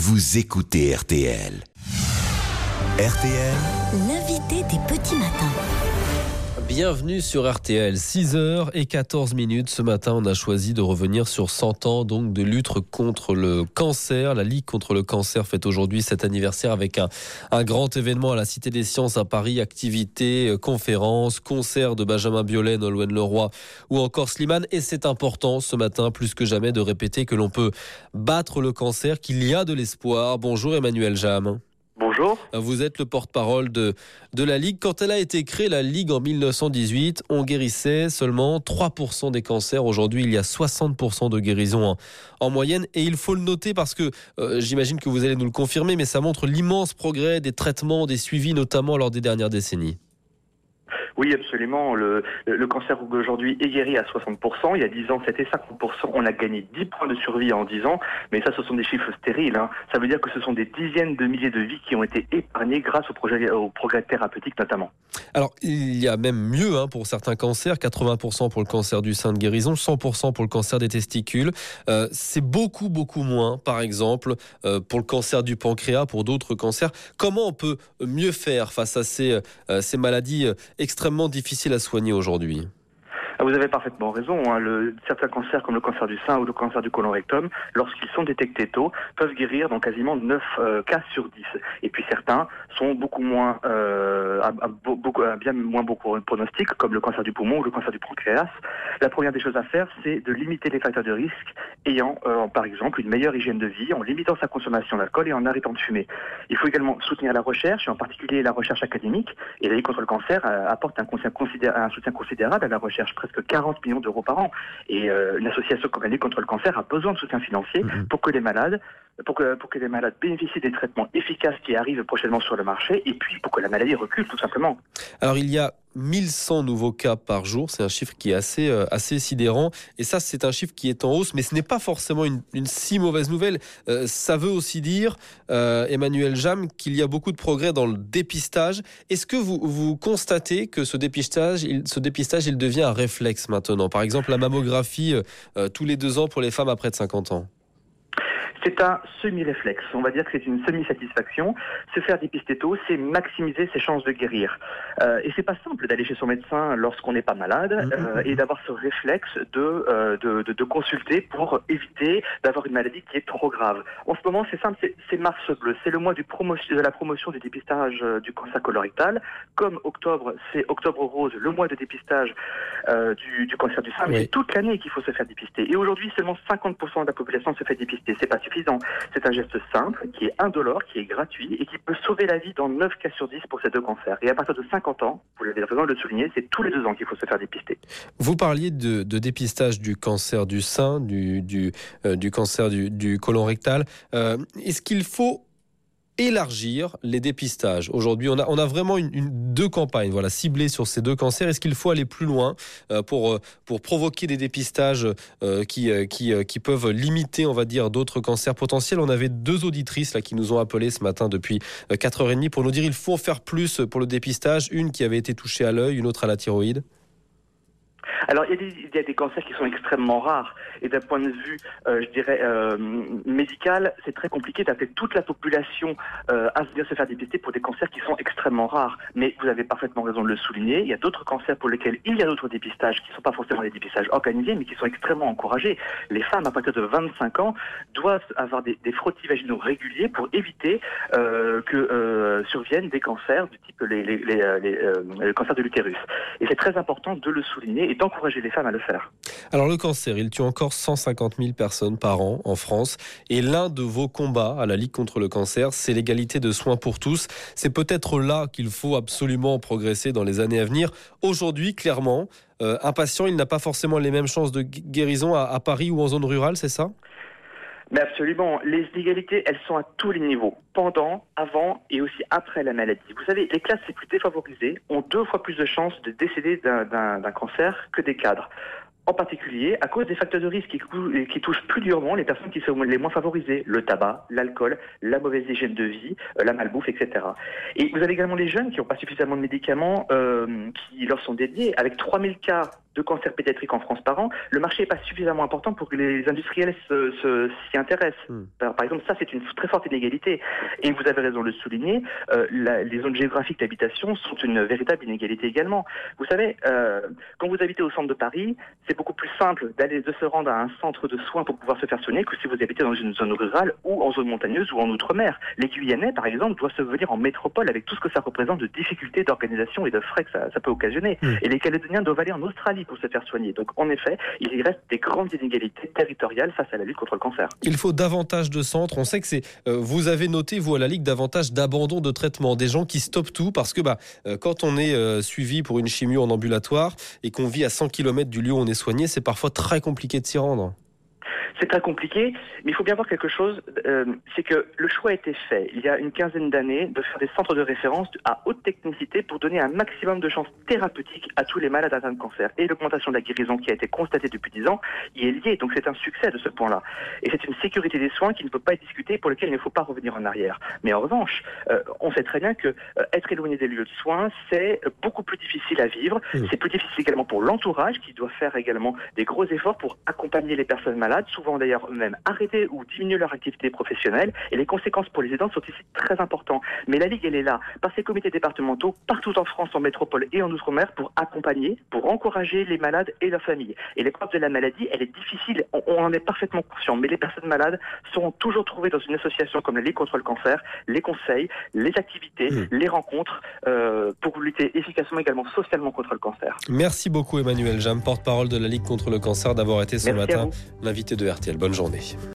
vous écoutez RTL. RTL, l'invité des petits matins. Bienvenue sur RTL, 6h14. Ce matin, on a choisi de revenir sur 100 ans donc, de lutte contre le cancer. La Ligue contre le cancer fête aujourd'hui cet anniversaire avec un grand événement à la Cité des Sciences à Paris. Activités, conférences, concerts de Benjamin Biolay, Nolwenn Leroy ou encore Slimane. Et c'est important ce matin, plus que jamais, de répéter que l'on peut battre le cancer, qu'il y a de l'espoir. Bonjour Emmanuel Jam. Bonjour. Vous êtes le porte-parole de la Ligue. Quand elle a été créée, la Ligue, en 1918, on guérissait seulement 3% des cancers. Aujourd'hui, il y a 60% de guérison en moyenne. Et il faut le noter parce que, j'imagine que vous allez nous le confirmer, mais ça montre l'immense progrès des traitements, des suivis, notamment lors des dernières décennies. Oui, absolument. Le cancer aujourd'hui est guéri à 60%. Il y a 10 ans, c'était 50%. On a gagné 10 points de survie en 10 ans. Mais ça, ce sont des chiffres stériles. Ça veut dire que ce sont des dizaines de milliers de vies qui ont été épargnées grâce au progrès thérapeutique notamment. Alors, il y a même mieux pour certains cancers. 80% pour le cancer du sein de guérison, 100% pour le cancer des testicules. C'est beaucoup, beaucoup moins, par exemple, pour le cancer du pancréas, pour d'autres cancers. Comment on peut mieux faire face à ces maladies extrêmement difficile à soigner aujourd'hui? Vous avez parfaitement raison. Certains cancers comme le cancer du sein ou le cancer du côlon rectum, lorsqu'ils sont détectés tôt, peuvent guérir dans quasiment 9 cas sur 10. Et puis certains sont beaucoup moins, bien moins beau pronostic, comme le cancer du poumon ou le cancer du pancréas. La première des choses à faire, c'est de limiter les facteurs de risque ayant, par exemple, une meilleure hygiène de vie en limitant sa consommation d'alcool et en arrêtant de fumer. Il faut également soutenir la recherche, et en particulier la recherche académique. Et la Ligue contre le cancer apporte un soutien considérable à la recherche, presque 40 millions d'euros par an. Et une association comme la Ligue contre le cancer a besoin de soutien financier pour que les malades bénéficient des traitements efficaces qui arrivent prochainement sur le marché, et puis pour que la maladie recule tout simplement. Alors il y a 1100 nouveaux cas par jour, c'est un chiffre qui est assez sidérant, et ça c'est un chiffre qui est en hausse, mais ce n'est pas forcément une si mauvaise nouvelle. Ça veut aussi dire, Emmanuel Jam, qu'il y a beaucoup de progrès dans le dépistage. Est-ce que vous constatez que ce dépistage il devient un réflexe maintenant? Par exemple la mammographie tous les 2 ans pour les femmes à près de 50 ans. C'est un semi-réflexe, on va dire que c'est une semi-satisfaction. Se faire dépister tôt, c'est maximiser ses chances de guérir. Et c'est pas simple d'aller chez son médecin lorsqu'on n'est pas malade et d'avoir ce réflexe de consulter pour éviter d'avoir une maladie qui est trop grave. En ce moment, c'est simple, c'est mars bleu, c'est le mois de la promotion du dépistage du cancer colorectal. Comme octobre, c'est octobre rose, le mois de dépistage du cancer du sein. Mais c'est toute l'année qu'il faut se faire dépister. Et aujourd'hui, seulement 50% de la population se fait dépister. C'est pas suffisant. C'est un geste simple, qui est indolore, qui est gratuit et qui peut sauver la vie dans 9 cas sur 10 pour ces 2 cancers. Et à partir de 50 ans, vous l'avez raison de le souligner, c'est tous les 2 ans qu'il faut se faire dépister. Vous parliez de dépistage du cancer du sein, du cancer du côlon rectal. Est-ce qu'il faut élargir les dépistages? Aujourd'hui, on a vraiment deux campagnes ciblées sur ces 2 cancers. Est-ce qu'il faut aller plus loin pour provoquer des dépistages qui peuvent limiter, on va dire, d'autres cancers potentiels? On avait 2 auditrices là qui nous ont appelé ce matin depuis 4h30 pour nous dire il faut en faire plus pour le dépistage. Une qui avait été touchée à l'œil, une autre à la thyroïde. Alors, il y a des cancers qui sont extrêmement rares. Et d'un point de vue, médical, c'est très compliqué d'appeler toute la population à venir se faire dépister pour des cancers qui sont extrêmement rares. Mais vous avez parfaitement raison de le souligner. Il y a d'autres cancers pour lesquels il y a d'autres dépistages qui ne sont pas forcément des dépistages organisés, mais qui sont extrêmement encouragés. Les femmes, à partir de 25 ans, doivent avoir des frottis vaginaux réguliers pour éviter que surviennent des cancers du type les cancers de l'utérus. Et c'est très important de le souligner et d'encourager les femmes à le faire. Alors le cancer, il tue encore 150 000 personnes par an en France. Et l'un de vos combats à la Ligue contre le cancer, c'est l'égalité de soins pour tous. C'est peut-être là qu'il faut absolument progresser dans les années à venir. Aujourd'hui, clairement, un patient, il n'a pas forcément les mêmes chances de guérison à Paris ou en zone rurale, c'est ça ? Mais absolument. Les inégalités, elles sont à tous les niveaux. Pendant, avant et aussi après la maladie. Vous savez, les classes les plus défavorisées ont 2 fois plus de chances de décéder d'un cancer que des cadres. En particulier, à cause des facteurs de risque qui touchent plus durement les personnes qui sont les moins favorisées. Le tabac, l'alcool, la mauvaise hygiène de vie, la malbouffe, etc. Et vous avez également les jeunes qui n'ont pas suffisamment de médicaments qui leur sont dédiés. Avec 3000 cas de cancers pédiatriques en France par an, le marché n'est pas suffisamment important pour que les industriels s'y intéressent. Par exemple, ça, c'est une très forte inégalité. Et vous avez raison de le souligner, les zones géographiques d'habitation sont une véritable inégalité également. Vous savez, quand vous habitez au centre de Paris, c'est beaucoup plus simple de se rendre à un centre de soins pour pouvoir se faire soigner que si vous habitez dans une zone rurale ou en zone montagneuse ou en outre-mer. Les Guyanais, par exemple, doivent se venir en métropole avec tout ce que ça représente de difficultés d'organisation et de frais que ça peut occasionner. Et les Calédoniens doivent aller en Australie pour se faire soigner. Donc, en effet, il y reste des grandes inégalités territoriales face à la lutte contre le cancer. Il faut davantage de centres. On sait que vous avez noté, vous, à la Ligue, davantage d'abandon de traitement. Des gens qui stoppent tout parce que quand on est suivi pour une chimio en ambulatoire et qu'on vit à 100 km du lieu où on est soigné, c'est parfois très compliqué de s'y rendre. C'est très compliqué, mais il faut bien voir quelque chose, c'est que le choix a été fait il y a une quinzaine d'années de faire des centres de référence à haute technicité pour donner un maximum de chances thérapeutiques à tous les malades atteints de cancer. Et l'augmentation de la guérison qui a été constatée depuis 10 ans y est liée, donc c'est un succès de ce point-là. Et c'est une sécurité des soins qui ne peut pas être discutée, pour laquelle il ne faut pas revenir en arrière. Mais en revanche, on sait très bien que être éloigné des lieux de soins, c'est beaucoup plus difficile à vivre. C'est plus difficile également pour l'entourage qui doit faire également des gros efforts pour accompagner les personnes malades, souvent d'ailleurs eux-mêmes arrêter ou diminuer leur activité professionnelle, et les conséquences pour les aidants sont ici très importantes. Mais la Ligue, elle est là, par ses comités départementaux, partout en France, en métropole et en outre-mer, pour accompagner, pour encourager les malades et leurs familles. Et l'épreuve de la maladie, elle est difficile, on en est parfaitement conscient, mais les personnes malades seront toujours trouvées dans une association comme la Ligue contre le cancer, les conseils, les activités, les rencontres, pour lutter efficacement également socialement contre le cancer. Merci beaucoup Emmanuel Jam, porte-parole de la Ligue contre le cancer, d'avoir été ce Merci matin l'invité de RTL. Bonne journée.